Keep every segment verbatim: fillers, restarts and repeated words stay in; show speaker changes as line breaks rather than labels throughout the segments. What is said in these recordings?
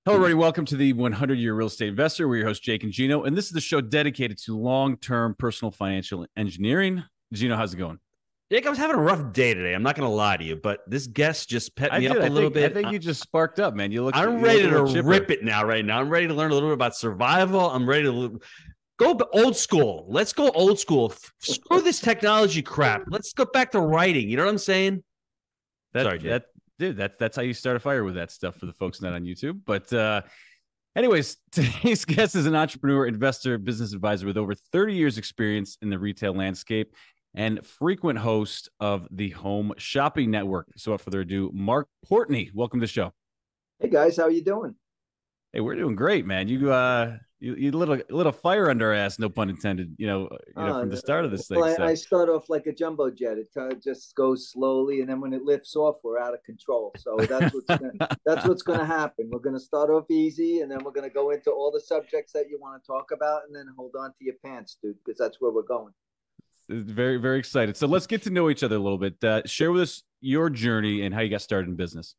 Hello, everybody. Welcome to the hundred year Real Estate Investor. We're your host, Jake and Gino, and this is the show dedicated to long-term personal financial engineering. Gino, how's it going?
Jake, I was having a rough day today. I'm not going to lie to you, but this guest just pet me
I
up
did.
a
I
little
think,
bit.
I think you just sparked up, man. You look.
I'm
you
ready
look
to rip it now. Right now, I'm ready to learn a little bit about survival. I'm ready to go old school. Let's go old school. Screw this technology crap. Let's go back to writing. You know what I'm saying?
That,
Sorry, Jake.
That, dude, that's that's how you start a fire with that stuff for the folks not on YouTube. But uh, anyways, today's guest is an entrepreneur, investor, business advisor with over thirty years experience in the retail landscape and frequent host of the Home Shopping Network. So without further ado, Mark Portney, welcome to the show.
Hey guys, how you doing?
Hey, we're doing great, man. You uh you, you little little fire under our ass, no pun intended, you know, you know,
Uh,
from the start of this thing.
Well, I,
so.
I start off like a jumbo jet. It uh, just goes slowly, and then when it lifts off, we're out of control. So that's what's gonna, that's what's going to happen. We're going to start off easy, and then we're going to go into all the subjects that you want to talk about, and then hold on to your pants, dude, because that's where we're going.
Very, very excited. So let's get to know each other a little bit. Uh, share with us your journey and how you got started in business.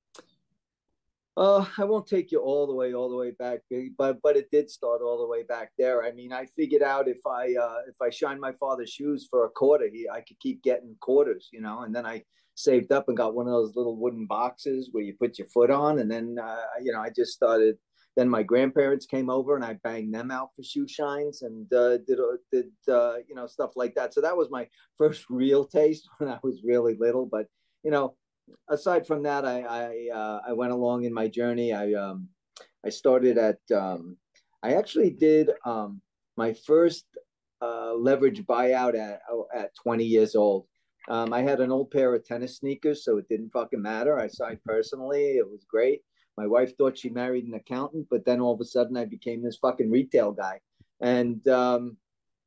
Uh, I won't take you all the way, all the way back, but but it did start all the way back there. I mean, I figured out if I uh, if I shined my father's shoes for a quarter, he I could keep getting quarters, you know. And then I saved up and got one of those little wooden boxes where you put your foot on, and then uh, you know I just started. Then my grandparents came over and I banged them out for shoe shines and uh, did did uh, you know stuff like that. So that was my first real taste when I was really little. But you know. Aside from that, I I, uh, I went along in my journey. I um I started at um I actually did um my first uh, leverage buyout at at twenty years old. Um, I had an old pair of tennis sneakers, so it didn't fucking matter. I signed personally. It was great. My wife thought she married an accountant, but then all of a sudden I became this fucking retail guy. And um,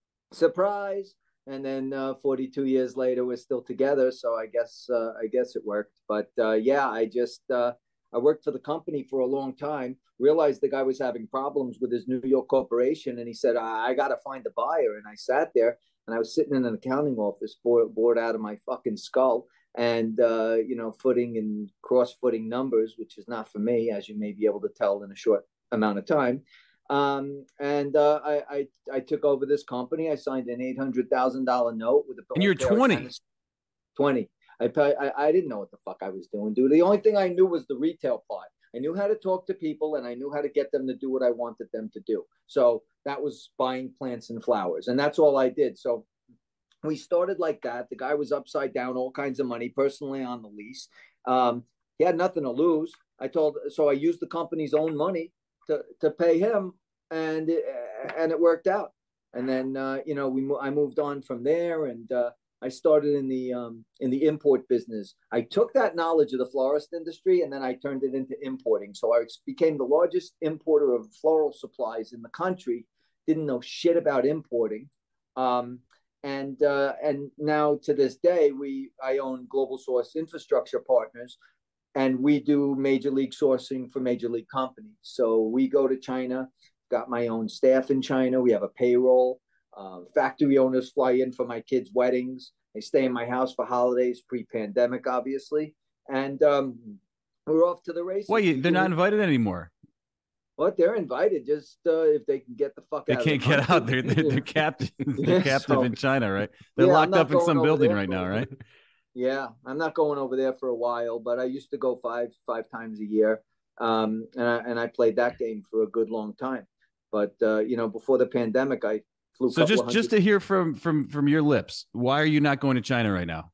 surprise. And then uh, forty-two years later, we're still together. So I guess uh, I guess it worked. But uh, yeah, I just uh, I worked for the company for a long time. Realized the guy was having problems with his New York corporation, and he said, "I, I got to find a buyer." And I sat there, and I was sitting in an accounting office, bored, bored out of my fucking skull, and uh, you know, footing and cross-footing numbers, which is not for me, as you may be able to tell in a short amount of time. Um, and uh, I, I I took over this company. I signed an eight hundred thousand dollar note with a.
And you're twenty.
Twenty. I, I I didn't know what the fuck I was doing, dude. The only thing I knew was the retail part. I knew how to talk to people, and I knew how to get them to do what I wanted them to do. So that was buying plants and flowers, and that's all I did. So we started like that. The guy was upside down, all kinds of money, personally on the lease. Um, he had nothing to lose. I told, so I used the company's own money to to pay him, and it, and it worked out. And then uh, you know we I moved on from there, and uh, I started in the um, in the import business. I took that knowledge of the florist industry, and then I turned it into importing. So I became the largest importer of floral supplies in the country. Didn't know shit about importing, um, and uh, and now to this day, we I own Global Source Infrastructure Partners. And we do major league sourcing for major league companies. So we go to China, got my own staff in China. We have a payroll. Uh, factory owners fly in for my kids' weddings. They stay in my house for holidays, pre-pandemic, obviously. And um, we're off to the races.
Well, you, they're not invited anymore.
What? They're invited just uh, if they can get the fuck
they
out.
They can't
of
get out. They're, they're, they're captive. They're
yeah,
captive
so,
in China, right? They're
yeah,
locked up in some building right
for,
now, right?
Yeah, I'm not going over there for a while, but I used to go five five times a year, um, and I, and I played that game for a good long time. But uh, you know, before the pandemic, I flew.
So just just to hear from from from your lips, why are you not going to China right now?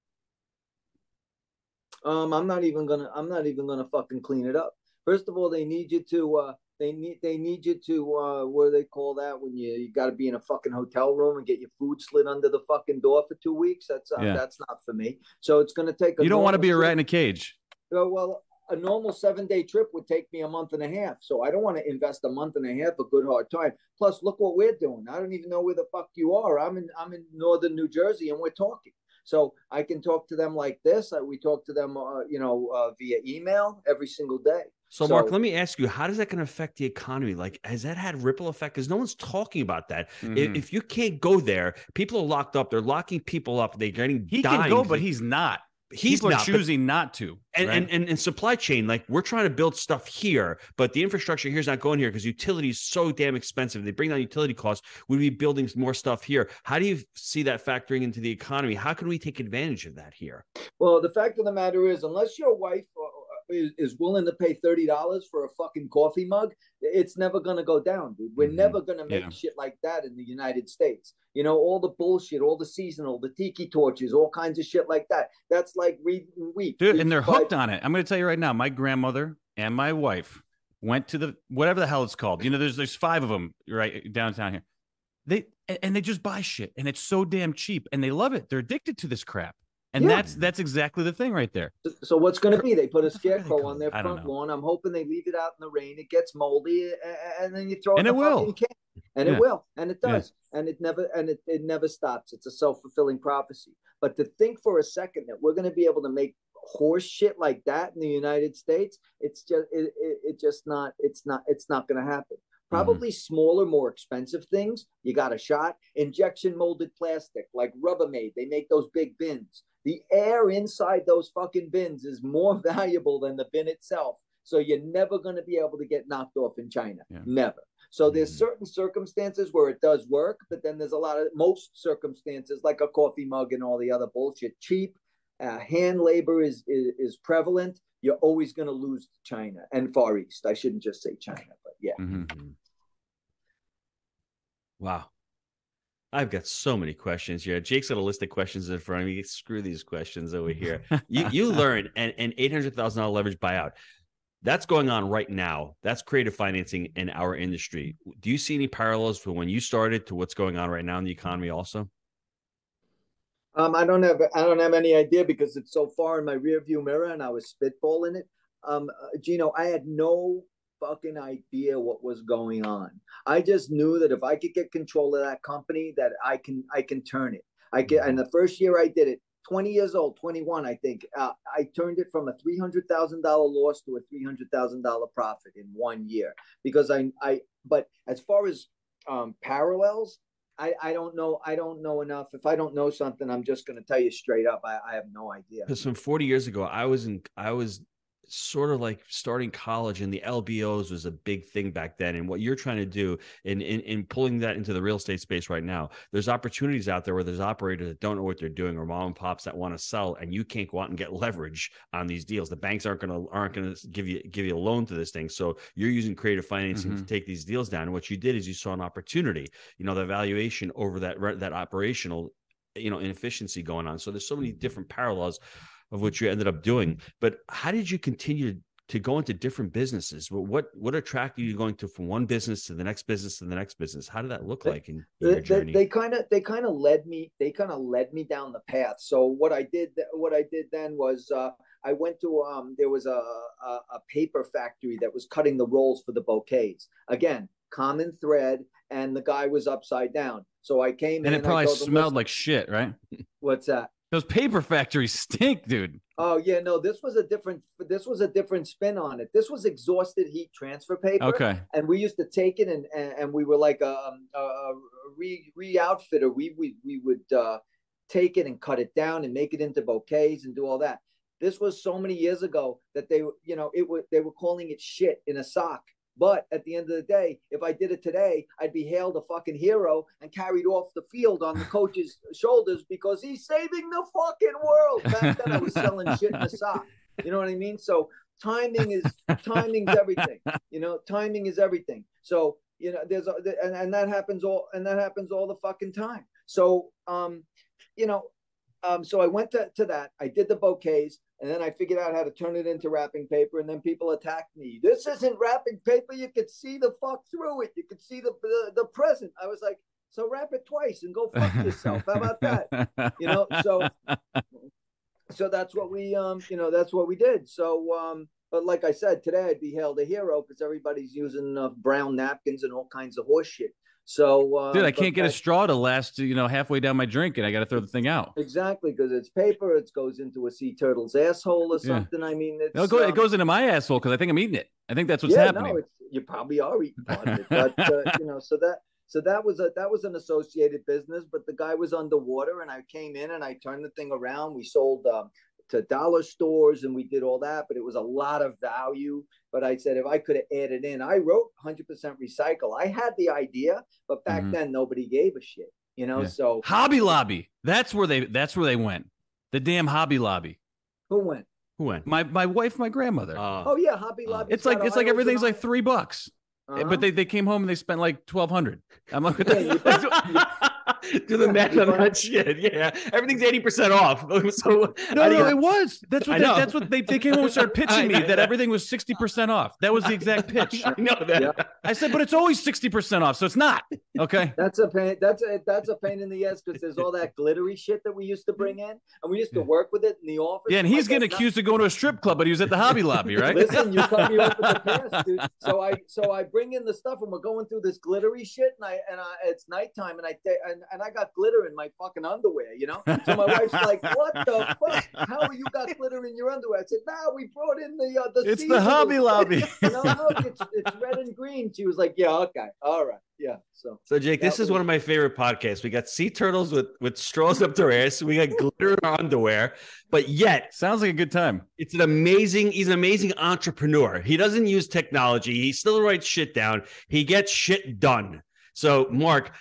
Um, I'm not even gonna. I'm not even gonna fucking clean it up. First of all, they need you to. Uh, they need. They need you to. Uh, what do they call that when you you got to be in a fucking hotel room and get your food slid under the fucking door for two weeks? That's uh,
yeah.
that's not for me. So it's gonna take. A
you don't want to be a
trip.
rat in a cage.
Uh, well, a normal seven day trip would take me a month and a half. So I don't want to invest a month and a half of good hard time. Plus, look what we're doing. I don't even know where the fuck you are. I'm in. I'm in northern New Jersey, and we're talking. So I can talk to them like this. We talk to them, uh, you know, uh, via email every single day.
So, so, Mark, let me ask you, how does that going to affect the economy? Like, has that had ripple effect? Because no one's talking about that. Mm-hmm. If, if you can't go there, people are locked up. They're locking people up. They're getting
He
dying.
can go, but he's not.
He's
People are
not, but-
choosing not to.
And,
right?
and, and and supply chain, like we're trying to build stuff here, but the infrastructure here is not going here because utility is so damn expensive. They bring down utility costs. We'd be building more stuff here. How do you see that factoring into the economy? How can we take advantage of that here?
Well, the fact of the matter is, unless your wife is, is willing to pay thirty dollars for a fucking coffee mug, it's never going to go down, dude. We're mm-hmm. never going to make yeah. shit like that in the United States. You know, all the bullshit, all the seasonal, the tiki torches, all kinds of shit like that. That's like reading wheat.
Dude, and they're hooked on it. I'm going to tell you right now, my grandmother and my wife went to the, whatever the hell it's called. You know, there's there's five of them right downtown here. They And they just buy shit, and it's so damn cheap, and they love it. They're addicted to this crap. And yeah. that's that's exactly the thing right there.
So what's going to be? They put a scarecrow on their front lawn. I'm hoping they leave it out in the rain. It gets moldy, and then you throw it
and
in
it
the
will.
fucking can. And yeah. it will, and it does, yeah. and it never, and it, it never stops. It's a self-fulfilling prophecy. But to think for a second that we're going to be able to make horse shit like that in the United States, it's just, it, it, it just not, it's not, it's not going to happen. Probably mm-hmm. smaller, more expensive things. You got a shot. Injection molded plastic, like Rubbermaid. They make those big bins. The air inside those fucking bins is more valuable than the bin itself. So you're never going to be able to get knocked off in China. Yeah. Never. So there's certain circumstances where it does work, but then there's a lot of, most circumstances, like a coffee mug and all the other bullshit, cheap, uh, hand labor is, is, is prevalent. You're always going to lose to China and Far East. I shouldn't just say China, but yeah.
Mm-hmm. Wow. I've got so many questions here. Jake's got a list of questions in front of me. Screw these questions over here. You you learn an, an eight hundred thousand dollars leverage buyout. That's going on right now. That's creative financing in our industry. Do you see any parallels from when you started to what's going on right now in the economy also?
Um, I don't have I don't have any idea because it's so far in my rearview mirror and I was spitballing it. Um, uh, Gino, I had no fucking idea what was going on. I just knew that if I could get control of that company, that I can I can turn it. I get, and the first year I did it, twenty years old, twenty-one, I think, uh, I turned it from a three hundred thousand dollars loss to a three hundred thousand dollars profit in one year. Because I, I, but as far as um, parallels, I, I don't know. I don't know enough. If I don't know something, I'm just going to tell you straight up. I, I have no idea.
Because from forty years ago, I was in, I was sort of like starting college, and the L B Os was a big thing back then. And what you're trying to do in, in, in pulling that into the real estate space right now, there's opportunities out there where there's operators that don't know what they're doing, or mom and pops that want to sell, and you can't go out and get leverage on these deals. The banks aren't going to, aren't going to give you, give you a loan to this thing. So you're using creative financing mm-hmm. to take these deals down. And what you did is you saw an opportunity, you know, the valuation over that, that operational, you know, inefficiency going on. So there's so many different parallels of what you ended up doing. But how did you continue to, to go into different businesses? What what attracted you going to from one business to the next business to the next business? How did that look like in, in
they,
your journey?
They kind of they kind of led me they kind of led me down the path. So what I did what I did then was uh, I went to um there was a, a a paper factory that was cutting the rolls for the bouquets. Again, common thread, and the guy was upside down. So I came
and
in
it probably
and
smelled like shit, right?
What's that?
Those paper factories stink, dude.
Oh yeah, no, this was a different this was a different spin on it. This was exhausted heat transfer paper.
Okay.
And we used to take it and and, and we were like a, a, a re re outfitter. We we we would uh, take it and cut it down and make it into bouquets and do all that. This was so many years ago that they you know it was they were calling it shit in a sock. But at the end of the day, if I did it today, I'd be hailed a fucking hero and carried off the field on the coach's shoulders because he's saving the fucking world. Back then, I was selling shit in the sock. You know what I mean? So timing is timing's everything. You know, timing is everything. So you know, there's a, and and that happens all and that happens all the fucking time. So um, you know, um, so I went to to that. I did the bouquets. And then I figured out how to turn it into wrapping paper, and then people attacked me. This isn't wrapping paper. You could see the fuck through it. You could see the the, the present. I was like, so wrap it twice and go fuck yourself. How about that? You know, so so that's what we um you know that's what we did. So um, but like I said, today I'd be hailed a hero because everybody's using uh, brown napkins and all kinds of horse shit. So, uh,
dude, I can't get I, a straw to last, you know, halfway down my drink, and I got to throw the thing out.
Exactly, because it's paper. It goes into a sea turtle's asshole or something. Yeah. I mean, it's,
no, it, go,
um,
it goes into my asshole because I think I'm eating it. I think that's what's
yeah,
happening.
No, it's, you probably are eating part of it, but uh, you know, so that so that was a that was an associated business. But the guy was underwater, and I came in and I turned the thing around. We sold um, to dollar stores and we did all that, but it was a lot of value. But I said, if I could have added in, I wrote one hundred percent recycle. I had the idea, but back mm-hmm. then nobody gave a shit, you know? Yeah. So
Hobby Lobby, that's where they, that's where they went. The damn Hobby Lobby.
Who went?
Who went?
My, my wife, my grandmother.
Uh, oh yeah. Hobby Lobby.
It's like, it's like everything's like three bucks. Uh-huh. But they, they came home and they spent like twelve hundred. I'm like,
yeah, you bet, you,
do the math on that shit. Yeah, everything's eighty percent off. So
no, no, it was. That's what. They, that's what they, they came home and started pitching me that everything was sixty percent off. That was the exact pitch.
I know that.
Yeah.
I said, but it's always sixty percent off, so it's not. Okay.
That's a pain. That's a that's a pain in the ass because there's all that glittery shit that we used to bring in, and we used to work with it in the office.
Yeah, and he's getting accused not... of going to a strip club, but he was at the Hobby Lobby, right?
Listen, you cut me off with the past, dude. So I so I bring in the stuff, and we're going through this glittery shit, and I and I, it's nighttime, and I and, and I got glitter in my fucking underwear, you know. So my wife's like, "What the fuck? How you got glitter in your underwear?" I said, "Nah, we brought in the uh, the."
It's the Hobby Lobby.
No, look, it's it's red and green. She was like, "Yeah, okay, all right, yeah." So,
so Jake, this was... is one of my favorite podcasts. We got sea turtles with with straws up their ass. We got glitter in our underwear, but yet
sounds like a good time.
It's an amazing. He's an amazing entrepreneur. He doesn't use technology. He still writes shit down. He gets shit done. So, Mark,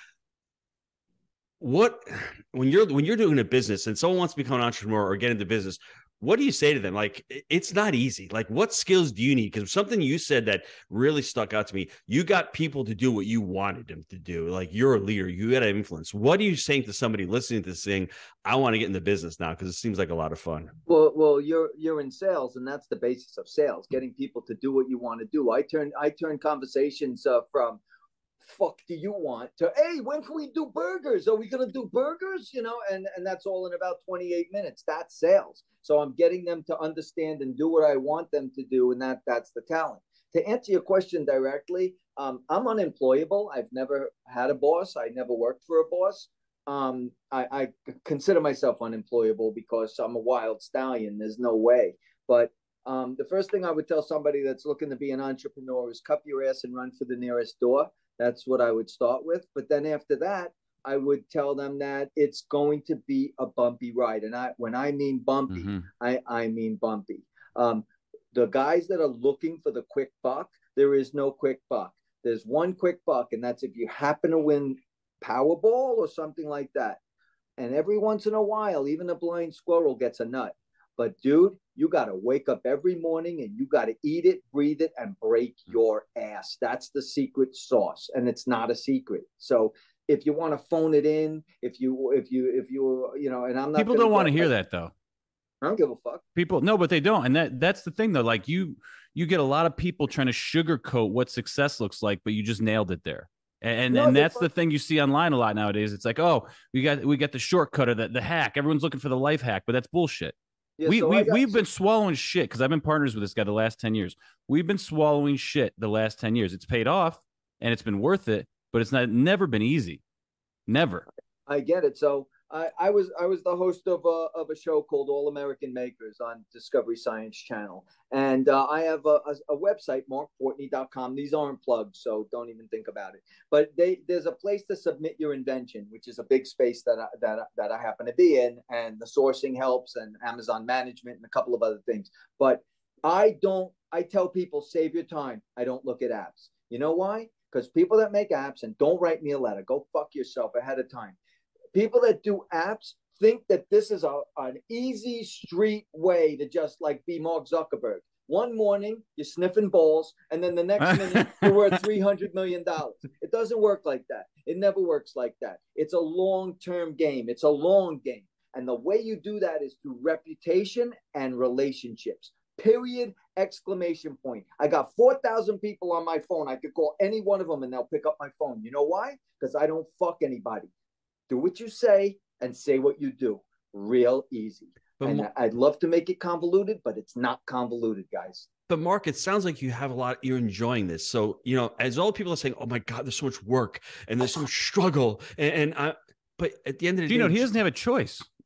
what when you're when you're doing a business and someone wants to become an entrepreneur or get into business, what do you say to them? Like, it's not easy. Like, what skills do you need? Because something you said that really stuck out to me, you got people to do what you wanted them to do. Like, you're a leader, you got to influence. What are you saying to somebody listening to this saying, I want to get into business now because it seems like a lot of fun?
Well, well, you're you're in sales, and that's the basis of sales, getting people to do what you want to do. I turn I turn conversations uh, from fuck do you want to, hey, when can we do burgers? Are we going to do burgers? You know, and, and that's all in about twenty-eight minutes. That's sales. So I'm getting them to understand and do what I want them to do. And that that's the talent. To answer your question directly, um, I'm unemployable. I've never had a boss. I never worked for a boss. Um, I, I consider myself unemployable because I'm a wild stallion. There's no way. But um, the first thing I would tell somebody that's looking to be an entrepreneur is cup your ass and run for the nearest door. That's what I would start with. But then after that, I would tell them that it's going to be a bumpy ride. And I, when I mean bumpy, mm-hmm. I, I mean bumpy. Um, the guys that are looking for the quick buck, there is no quick buck. There's one quick buck, and that's if you happen to win Powerball or something like that. And every once in a while, even a blind squirrel gets a nut. But dude, you got to wake up every morning and you got to eat it, breathe it, and break your ass. That's the secret sauce. And it's not a secret. So if you want to phone it in, if you, if you, if you, you know, and I'm not.
People don't want to hear that though.
I don't give a fuck.
People, no, but they don't. And that that's the thing though. Like you, you get a lot of people trying to sugarcoat what success looks like, but you just nailed it there. And no, and that's the thing you see online a lot nowadays. It's like, oh, we got, we got the shortcut or the, the hack. Everyone's looking for the life hack, but that's bullshit. Yeah, we, so we, got, we've been swallowing shit because I've been partners with this guy the last ten years. We've been swallowing shit the last ten years. It's paid off and it's been worth it, but it's not never been easy. Never.
I get it. So I, I was I was the host of a, of a show called All American Makers on Discovery Science Channel. And uh, I have a, a, a website, mark fortney dot com. These aren't plugged, so don't even think about it. But they, there's a place to submit your invention, which is a big space that I, that, that I happen to be in. And the sourcing helps and Amazon management and a couple of other things. But I don't, I tell people, save your time. I don't look at apps. You know why? Because people that make apps, and don't write me a letter, go fuck yourself ahead of time. People that do apps think that this is a, an easy street way to just like be Mark Zuckerberg. One morning you're sniffing balls, and then the next minute you're worth three hundred million dollars. It doesn't work like that. It never works like that. It's a long-term game. It's a long game. And the way you do that is through reputation and relationships. Period, exclamation point. I got four thousand people on my phone. I could call any one of them and they'll pick up my phone. You know why? Because I don't fuck anybody. Do what you say and say what you do. Real easy. But and I'd love to make it convoluted, but it's not convoluted, guys.
But Mark, it sounds like you have a lot, you're enjoying this. So, you know, as all the people are saying, oh my God, there's so much work and there's so much struggle. And, and I, but at the end of the
do you
day,
know, he doesn't have a choice.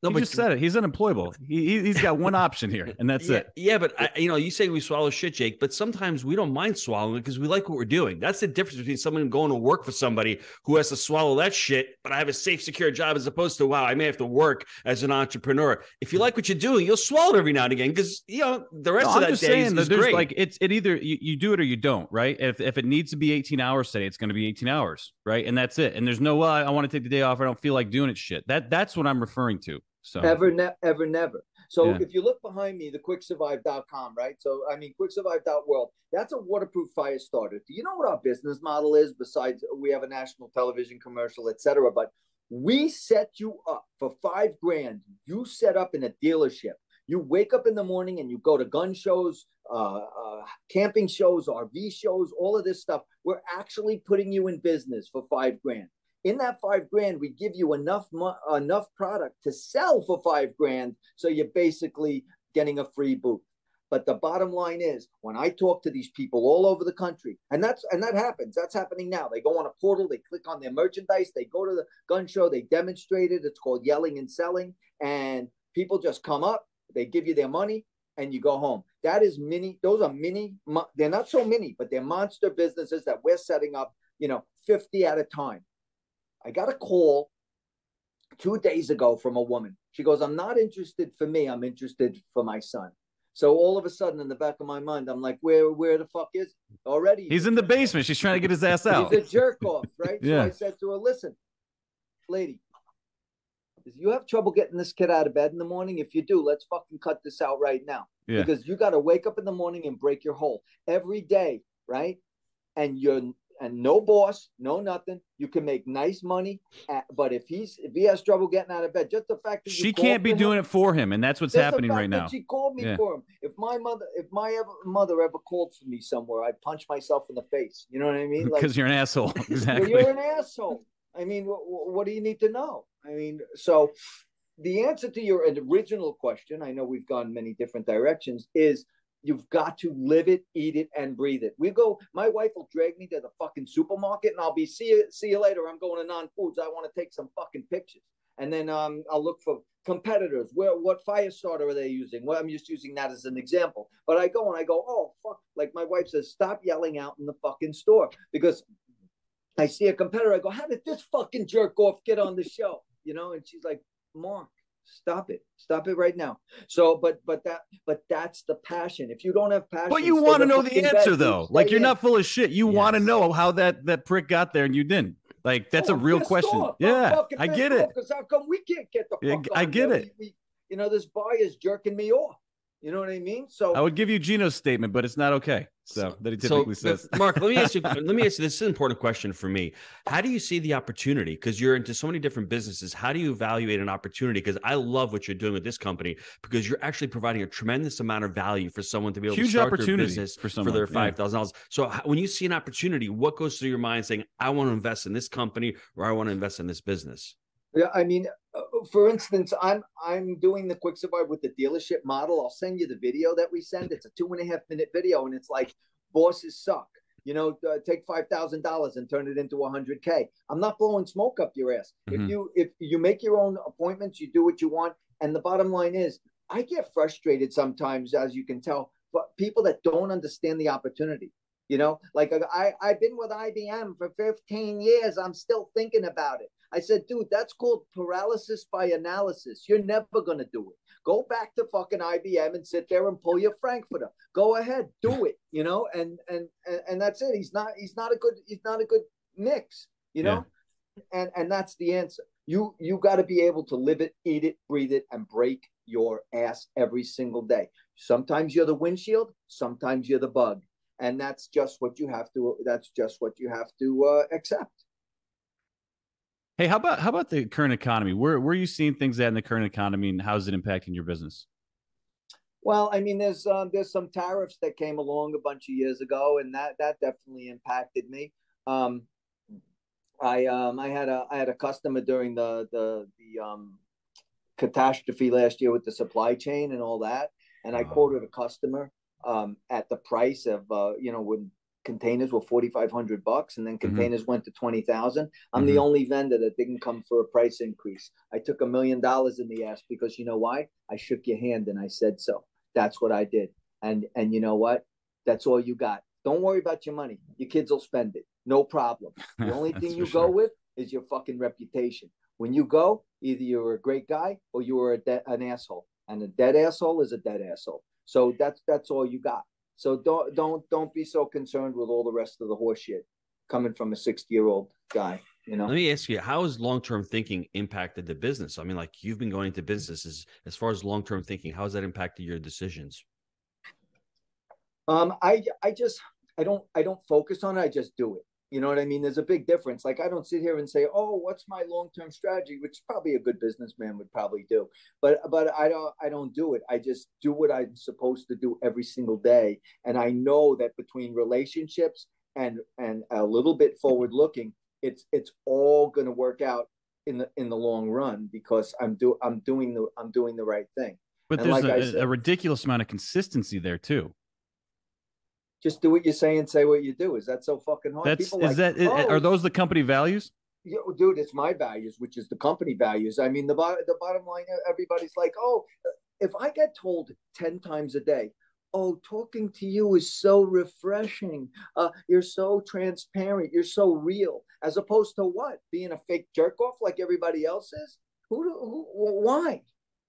No,
he
but
just said it. He's unemployable. He, he he's got one option here, and that's
yeah,
it.
Yeah, but I, you know, you say we swallow shit, Jake, but sometimes we don't mind swallowing it because we like what we're doing. That's the difference between someone going to work for somebody who has to swallow that shit, but I have a safe, secure job, as opposed to, wow, I may have to work as an entrepreneur. If you like what you're doing, you'll swallow it every now and again because, you know, the rest
No,
of
I'm
that
just
day
saying
is,
that
is
there's
great.
like it's it either you, you do it or you don't, right? If if it needs to be eighteen hours today, it's going to be eighteen hours, right? And that's it. And there's no, well, I, I want to take the day off. I don't feel like doing it. Shit. That that's what I'm referring to. So
ever, ne- ever, never. So
Yeah.
if you look behind me, the quick survive dot com, right? So, I mean, quick survive dot world, that's a waterproof fire starter. Do you know what our business model is? Besides, we have a national television commercial, et cetera. But we set you up for five grand. You set up in a dealership. You wake up in the morning and you go to gun shows, uh, uh, camping shows, R V shows, all of this stuff. We're actually putting you in business for five grand. In that five grand, we give you enough mo- enough product to sell for five grand. So you're basically getting a free booth. But the bottom line is, when I talk to these people all over the country, and that's and that happens, that's happening now. They go on a portal, they click on their merchandise, they go to the gun show, they demonstrate it. It's called yelling and selling, and people just come up, they give you their money, and you go home. That is mini. Those are mini. They're not so mini, but they're monster businesses that we're setting up. You know, fifty at a time. I got a call two days ago from a woman. She goes, I'm not interested for me. I'm interested for my son. So all of a sudden, in the back of my mind, I'm like, where where the fuck is he? Already?
He's in the basement. She's trying to get his ass out.
He's a jerk off, right?
Yeah.
So I said to her, listen, lady, if you have trouble getting this kid out of bed in the morning, if you do, let's fucking cut this out right now.
Yeah.
Because you got to wake up in the morning and break your hole every day, right? And you're and no boss, no nothing. You can make nice money, at, but if he's if he has trouble getting out of bed, just the fact that you
She can't be doing
him,
it for him, and that's what's
just
happening
the fact
right
that
now.
She called me
Yeah.
for him. If my mother, if my ever, mother ever called for me somewhere, I'd punch myself in the face. You know what I mean?
Because
Like,
you're an asshole. Exactly.
you're an asshole. I mean, what, what do you need to know? I mean, so the answer to your original question, I know we've gone many different directions, is you've got to live it, eat it, and breathe it. We go, my wife will drag me to the fucking supermarket and I'll be, see you, see you later. I'm going to non-foods. I want to take some fucking pictures. And then um, I'll look for competitors. Where, what fire starter are they using? Well, I'm just using that as an example. But I go and I go, oh, fuck. Like my wife says, stop yelling out in the fucking store. Because I see a competitor. I go, how did this fucking jerk off get on the show? You know, and she's like, Mark, stop it. Stop it right now. So, but, but that, but that's the passion. If you don't have passion,
But you
stay
want to
the
know the
fucking
answer,
bed,
though.
stay
Like, you're
in.
not full of shit. You want to
Yes.
know how that, that prick got there and you didn't. Like, that's
Oh,
a
I'm
real
pissed
question.
off. I'm
Yeah,
fucking
I
pissed
get
off
it.
Because how come we can't get the
Yeah,
fuck
I
on
get
there?
it.
We, we, you know, this buyer's jerking me off. You know what I mean? So
I would give you Gino's statement, but it's not okay. So that he typically
so,
says.
Mark, let me ask you. Let me ask you. This is an important question for me. How do you see the opportunity? Because you're into so many different businesses. How do you evaluate an opportunity? Because I love what you're doing with this company because you're actually providing a tremendous amount of value for someone to be able
Huge
to start their
opportunity
business
for
for,
someone,
their
yeah.
five thousand dollars. So how, when you see an opportunity, what goes through your mind saying, "I want to invest in this company" or "I want to invest in this business"?
yeah, I mean, uh, for instance, I'm I'm doing the quick survive with the dealership model. I'll send you the video that we send. It's a two and a half minute video, and it's like bosses suck. You know, uh, take five thousand dollars and turn it into a hundred k. I'm not blowing smoke up your ass.
Mhm.
If you if you make your own appointments, you do what you want. And the bottom line is, I get frustrated sometimes, as you can tell, but people that don't understand the opportunity. You know, like I I've been with I B M for fifteen years. I'm still thinking about it. I said, dude, that's called paralysis by analysis. You're never going to do it. Go back to fucking I B M and sit there and pull your Frankfurter. Go ahead, do it, you know, and, and, and, and that's it. He's not, he's not a good, he's not a good mix, you know, yeah. and, and that's the answer. You, you got to be able to live it, eat it, breathe it, and break your ass every single day. Sometimes you're the windshield. Sometimes you're the bug. And that's just what you have to, that's just what you have to uh, accept.
Hey, how about how about the current economy? Where where are you seeing things at in the current economy, and how is it impacting your business?
Well, I mean, there's um, there's some tariffs that came along a bunch of years ago, and that that definitely impacted me. Um, I um, I had a I had a customer during the the the um, catastrophe last year with the supply chain and all that, and I
Oh.
quoted a customer um, at the price of uh, you know when containers were forty-five hundred bucks, and then containers mm-hmm. went to twenty thousand. I'm mm-hmm. the only vendor that didn't come for a price increase. I took a million dollars in the ass because you know why? I shook your hand and I said so. That's what I did. And and you know what? That's all you got. Don't worry about your money. Your kids will spend it. No problem. The only thing you sure. go with is your fucking reputation. When you go, either you're a great guy or you are a de- an asshole. And a dead asshole is a dead asshole. So that's that's all you got. So don't don't don't be so concerned with all the rest of the horse shit coming from a sixty-year-old guy. You know.
Let me ask you, how has long-term thinking impacted the business? I mean, like you've been going into businesses as far as long-term thinking. How has that impacted your decisions?
Um, I I just I don't I don't focus on it. I just do it. You know what I mean? There's a big difference. Like I don't sit here and say, "Oh, what's my long-term strategy?" Which probably a good businessman would probably do. But but I don't I don't do it. I just do what I'm supposed to do every single day. And I know that between relationships and and a little bit forward-looking, it's it's all going to work out in the in the long run because I'm do I'm doing the I'm doing the right thing.
But and there's like a, said, a ridiculous amount of consistency there too.
Just do what you say and say what you do. Is that so fucking hard?
That's People is like, that oh, are those the company values?
Yeah, dude, it's my values, which is the company values. I mean, the the bottom line, everybody's like, oh, if I get told ten times a day, oh, talking to you is so refreshing. Uh, you're so transparent. You're so real. As opposed to what? Being a fake jerk off like everybody else is? Who? who why?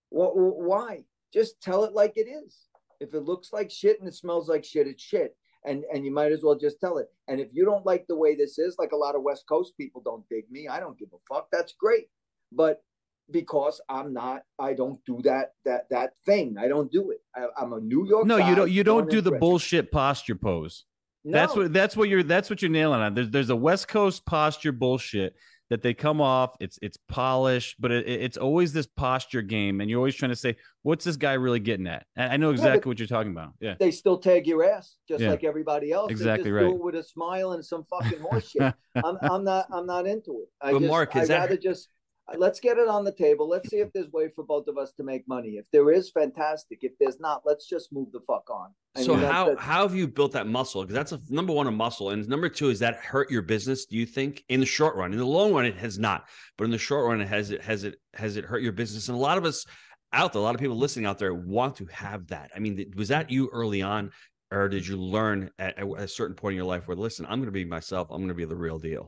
Why? Just tell it like it is. If it looks like shit and it smells like shit, it's shit. And and you might as well just tell it. And if you don't like the way this is, like a lot of West Coast people don't dig me, I don't give a fuck. That's great. But because I'm not, I don't do that that that thing. I don't do it. I, I'm a New York.
No,
guy,
you don't. You don't do the bullshit posture pose. No. That's what. That's what you're. That's what you're nailing on. There's there's a West Coast posture bullshit that they come off. It's it's polished, but it, it's always this posture game, and you're always trying to say, "What's this guy really getting at?" And I know exactly yeah, what you're talking about. Yeah,
they still tag your ass just yeah. like everybody else.
Exactly
they just
right.
Do it with a smile and some fucking horse shit. I'm I'm not I'm not into it. I
but
just,
Mark, is
I
that...
rather just. Let's get it on the table. Let's see if there's way for both of us to make money. If there is, fantastic. If there's not, let's just move the fuck on.
I so mean, how that's, how have you built that muscle? Because that's a number one, a muscle, and number two, is that hurt your business? Do you think in the short run? In the long run, it has not, but in the short run, it has it has it has it hurt your business? And a lot of us out there, a lot of people listening out there, want to have that. I mean, was that you early on, or did you learn at, at a certain point in your life where, listen, I'm going to be myself. I'm going to be the real deal.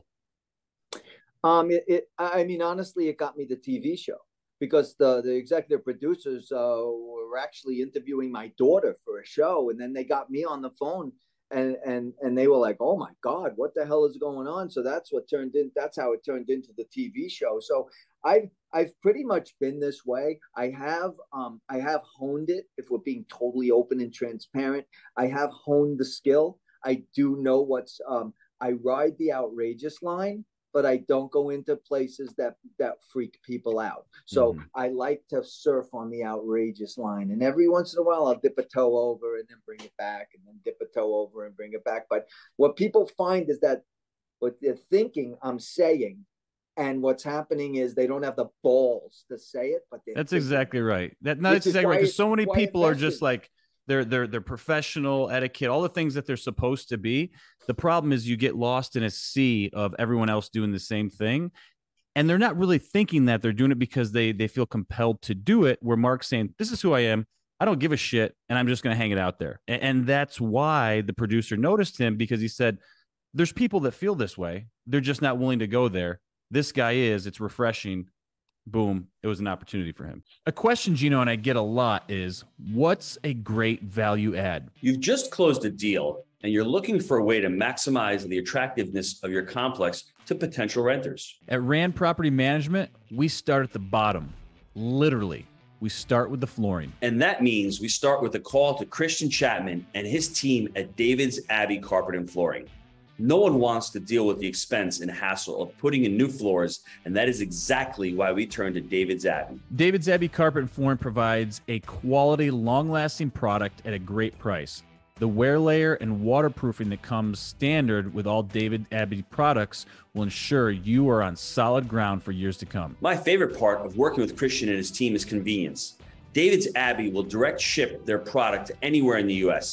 Um, it, it, I mean, honestly, it got me the T V show because the, the executive producers uh, were actually interviewing my daughter for a show. And then they got me on the phone and, and, and they were like, oh my God, what the hell is going on? So that's what turned in. That's how it turned into the T V show. So I've, I've pretty much been this way. I have, um, I have honed it. If we're being totally open and transparent, I have honed the skill. I do know what's, um, I ride the outrageous line, but I don't go into places that that freak people out. So mm-hmm. I like to surf on the outrageous line. And every once in a while, I'll dip a toe over and then bring it back and then dip a toe over and bring it back. But what people find is that what they're thinking I'm saying, and what's happening is they don't have the balls to say it. But
that's exactly right. That, no, that's exactly right. Because so many people are just like, They're, they're, they're professional etiquette, all the things that they're supposed to be. The problem is you get lost in a sea of everyone else doing the same thing. And they're not really thinking that they're doing it because they, they feel compelled to do it, where Mark's saying, this is who I am. I don't give a shit. And I'm just going to hang it out there. And, and that's why the producer noticed him, because he said, there's people that feel this way. They're just not willing to go there. This guy is. It's refreshing. Boom, it was an opportunity for him. A question, Gino, and I get a lot is, what's a great value add?
You've just closed a deal and you're looking for a way to maximize the attractiveness of your complex to potential renters.
At Rand Property Management, we start at the bottom. Literally, we start with the flooring.
And that means we start with a call to Christian Chapman and his team at David's Abbey Carpet and Flooring. No one wants to deal with the expense and hassle of putting in new floors, and that is exactly why we turned to David's Abbey.
David's Abbey Carpet and Flooring provides a quality, long-lasting product at a great price. The wear layer and waterproofing that comes standard with all David Abbey products will ensure you are on solid ground for years to come.
My favorite part of working with Christian and his team is convenience. David's Abbey will direct ship their product to anywhere in the U S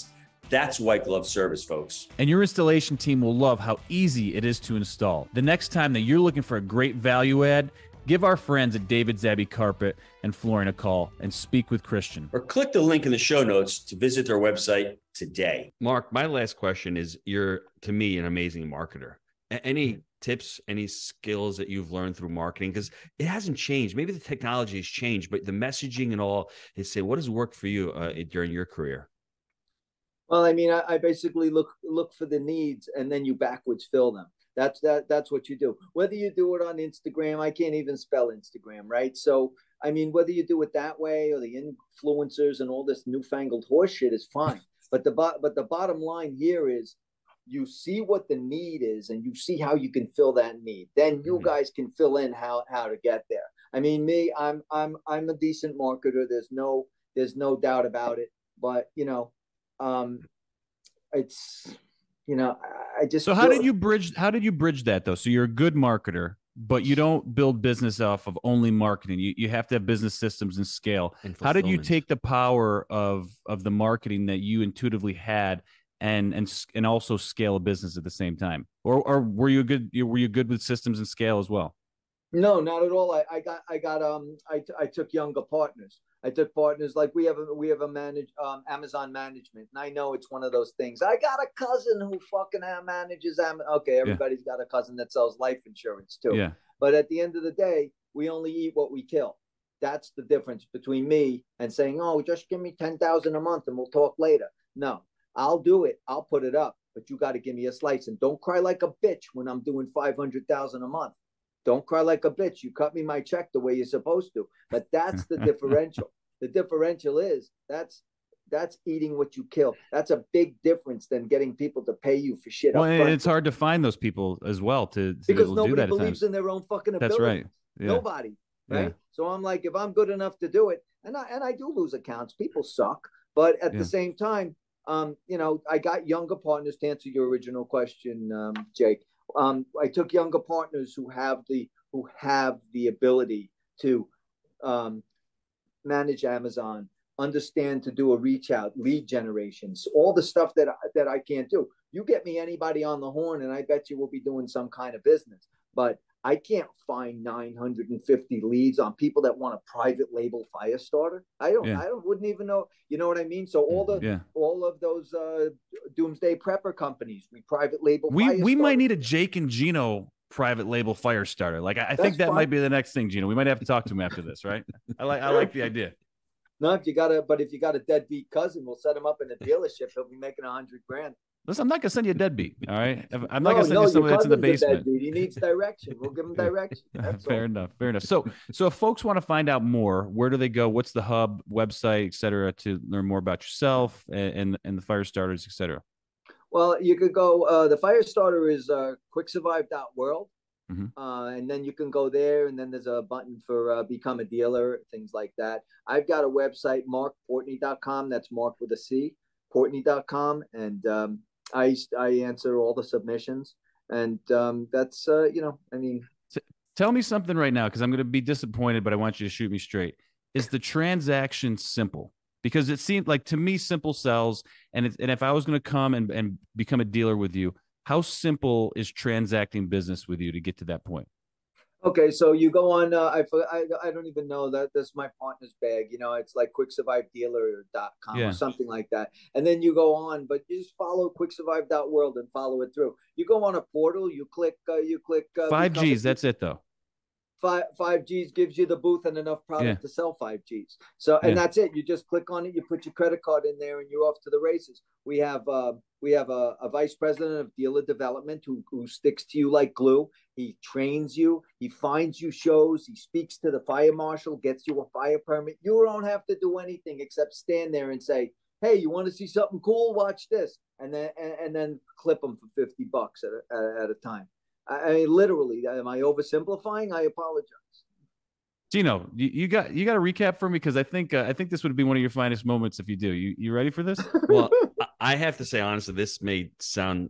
That's white glove service, folks.
And your installation team will love how easy it is to install. The next time that you're looking for a great value add, give our friends at David's Abbey Carpet and Flooring a call and speak with Christian.
Or click the link in the show notes to visit their website today.
Mark, my last question is, you're, to me, an amazing marketer. A- Any tips, any skills that you've learned through marketing? Because it hasn't changed. Maybe the technology has changed, but the messaging and all is, say, what has worked for you uh, during your career?
Well, I mean, I, I basically look look for the needs, and then you backwards fill them. That's that. That's what you do. Whether you do it on Instagram, I can't even spell Instagram, right? So, I mean, whether you do it that way or the influencers and all this newfangled horse shit is fine. But the but the bottom line here is, you see what the need is, and you see how you can fill that need. Then you mm-hmm. guys can fill in how how to get there. I mean, me, I'm I'm I'm a decent marketer. There's no there's no doubt about it. But you know. Um, it's, you know, I just,
so how did you bridge, how did you bridge that though? So you're a good marketer, but you don't build business off of only marketing. You you have to have business systems and scale. And how did you take the power of, of the marketing that you intuitively had and, and, and also scale a business at the same time? Or, or were you good, were you good with systems and scale as well?
No, not at all. I, I got, I got, um, I, I took younger partners. I took partners like we have a we have a manage um, Amazon management, and I know it's one of those things. I got a cousin who fucking manages Amazon. Okay, everybody's yeah. got a cousin that sells life insurance too.
Yeah.
But at the end of the day, we only eat what we kill. That's the difference between me and saying, "Oh, just give me ten thousand a month, and we'll talk later." No, I'll do it. I'll put it up, but you got to give me a slice, and don't cry like a bitch when I'm doing five hundred thousand a month. Don't cry like a bitch. You cut me my check the way you're supposed to. But that's the differential. The differential is that's that's eating what you kill. That's a big difference than getting people to pay you for shit.
Well, and it's hard to find those people as well to, to
because
be able
nobody
to do that
believes in their own fucking ability.
That's right.
Yeah. Nobody. Right. Yeah. So I'm like, if I'm good enough to do it, and I and I do lose accounts. People suck, but at yeah. the same time, um, you know, I got younger partners. To answer your original question, um, Jake, um, I took younger partners who have the who have the ability to um, manage Amazon, understand to do a reach out, lead generations, all the stuff that that I can't do. You get me anybody on the horn, and I bet you we'll be doing some kind of business. But I can't find nine hundred fifty leads on people that want a private label fire starter. I don't. Yeah. I don't, wouldn't even know. You know what I mean? So all the yeah. all of those uh, doomsday prepper companies, we private label.
We
fire
we
starter.
might need a Jake and Gino private label fire starter. Like I, I think that fine. might be the next thing, Gino. We might have to talk to him after this, right? I like I like the idea.
No, if you got a, but if you got a deadbeat cousin, we'll set him up in a dealership. He'll be making a hundred grand.
Listen, I'm not gonna send you a deadbeat. All right, I'm not
no,
gonna send
no,
you somebody that's in the basement.
He needs direction. We'll give him direction. That's
fair
all.
enough. Fair enough. So, so if folks want to find out more, where do they go? What's the hub, website, et cetera, to learn more about yourself and and, and the fire starters, et cetera?
Well, you could go. Uh, the fire starter is uh, quick survive dot world.
Mm-hmm.
Uh, and then you can go there, and then there's a button for uh, become a dealer, things like that. I've got a website, mark portney dot com. That's Mark with a C, portney dot com. And um, I I answer all the submissions. And um, that's, uh, you know, I mean.
Tell me something right now, because I'm going to be disappointed, but I want you to shoot me straight. Is the transaction simple? Because it seemed like, to me, simple sells. And, it, and if I was going to come and, and become a dealer with you, how simple is transacting business with you to get to that point?
Okay, so you go on, uh, I, I I don't even know that that's my partner's bag. You know, it's like quick survive dealer dot com yeah. or something like that. And then you go on, but you just follow quick survive dot world and follow it through. You go on a portal, you click, uh, you click. Uh,
five Gs, that's it though.
Five, five Gs gives you the booth and enough product yeah. to sell five Gs. So, and yeah. that's it. You just click on it, you put your credit card in there, and you're off to the races. We have uh, we have a, a vice president of dealer development who, who sticks to you like glue. He trains you. He finds you shows. He speaks to the fire marshal, gets you a fire permit. You don't have to do anything except stand there and say, "Hey, you want to see something cool? Watch this," and then and, and then clip them for fifty bucks at a, at a time. I mean, literally, am I oversimplifying? I apologize.
Gino, you, you got you got a recap for me, because I think uh, I think this would be one of your finest moments if you do. You you ready for this?
Well, I have to say honestly, this may sound,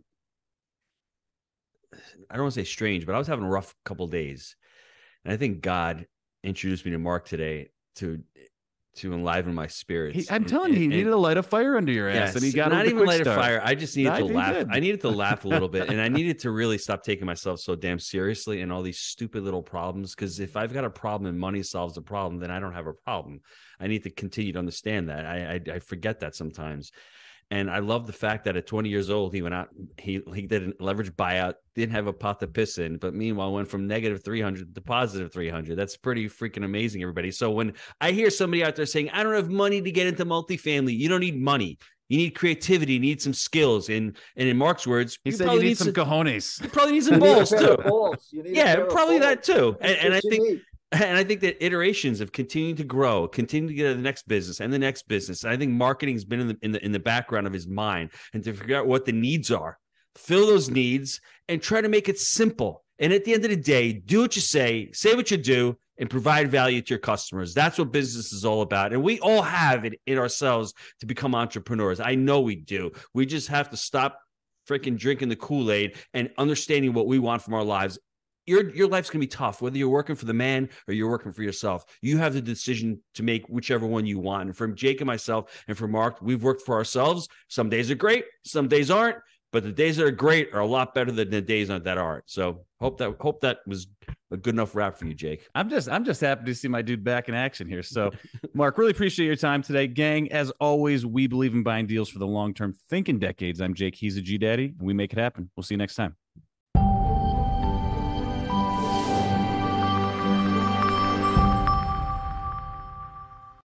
I don't want to say strange, but I was having a rough couple of days, and I think God introduced me to Mark today to to enliven my spirits.
He, I'm
And-
telling you, he
and-
needed to light a fire under your ass,
Yes,
and he got
not
over the
even
quick
light a
start.
fire. I just needed
I
to
think he
laugh.
did.
I needed to laugh a little bit, and I needed to really stop taking myself so damn seriously and all these stupid little problems. Because if I've got a problem and money solves the problem, then I don't have a problem. I need to continue to understand that. I I, I forget that sometimes. And I love the fact that at twenty years old, he went out, he he did a leverage buyout, didn't have a pot to piss in, but meanwhile went from negative three hundred to positive three hundred. That's pretty freaking amazing, everybody. So when I hear somebody out there saying, I don't have money to get into multifamily, you don't need money. You need creativity, you need some skills. And, and in Mark's words,
He
you
said you
probably
need some cojones.
you probably need some
You need a
balls
pair
too.
of balls. You need a
Yeah,
pair of
probably
balls.
that too. And,
That's
and I
what you
think
need.
and I think that iterations of continuing to grow, continuing to get to the next business and the next business. And I think marketing has been in the, in the in the background of his mind, and to figure out what the needs are, fill those needs, and try to make it simple. And at the end of the day, do what you say, say what you do, and provide value to your customers. That's what business is all about. And we all have it in ourselves to become entrepreneurs. I know we do. We just have to stop freaking drinking the Kool-Aid and understanding what we want from our lives. Your, your life's going to be tough, whether you're working for the man or you're working for yourself. You have the decision to make whichever one you want. And from Jake and myself and from Mark, we've worked for ourselves. Some days are great, some days aren't, but the days that are great are a lot better than the days that aren't. So hope that hope that was a good enough wrap for you, Jake.
I'm just I'm just happy to see my dude back in action here. So, Mark, really appreciate your time today. Gang, as always, we believe in buying deals for the long term. Think in decades. I'm Jake. He's a G Daddy, and we make it happen. We'll see you next time.